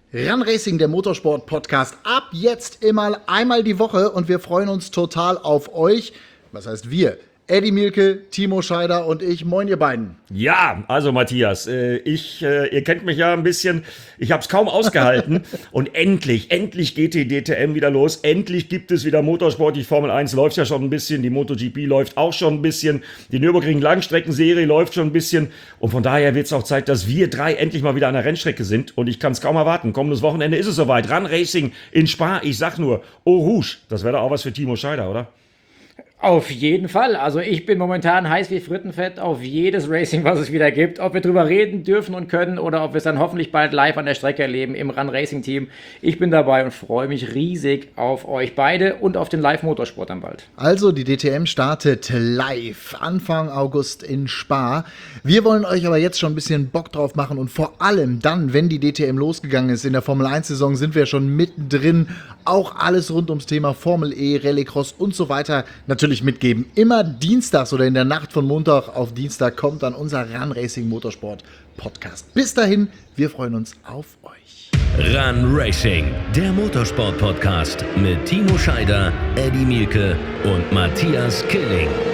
Run Racing, der Motorsport-Podcast, ab jetzt immer einmal die Woche und wir freuen uns total auf euch. Was heißt wir? Eddie Mielke, Timo Scheider und ich. Moin, ihr beiden. Ja, also Matthias, ihr kennt mich ja ein bisschen, ich habe es kaum ausgehalten und endlich geht die DTM wieder los, endlich gibt es wieder Motorsport, die Formel 1 läuft ja schon ein bisschen, die MotoGP läuft auch schon ein bisschen, die Nürburgring-Langstreckenserie läuft schon ein bisschen und von daher wird es auch Zeit, dass wir drei endlich mal wieder an der Rennstrecke sind und ich kann es kaum erwarten, kommendes Wochenende ist es soweit, Run Racing in Spa, ich sag nur, Eau Rouge, das wäre doch auch was für Timo Scheider, oder? Auf jeden Fall. Also ich bin momentan heiß wie Frittenfett auf jedes Racing, was es wieder gibt. Ob wir drüber reden dürfen und können oder ob wir es dann hoffentlich bald live an der Strecke erleben im Run Racing Team. Ich bin dabei und freue mich riesig auf euch beide und auf den Live-Motorsport dann bald. Also die DTM startet live Anfang August in Spa. Wir wollen euch aber jetzt schon ein bisschen Bock drauf machen und vor allem dann, wenn die DTM losgegangen ist, in der Formel 1 Saison sind wir schon mittendrin. Auch alles rund ums Thema Formel E, Rallycross und so weiter natürlich mitgeben. Immer dienstags oder in der Nacht von Montag auf Dienstag kommt dann unser Run Racing Motorsport Podcast. Bis dahin, wir freuen uns auf euch. Run Racing, der Motorsport Podcast mit Timo Scheider, Eddie Mielke und Matthias Killing.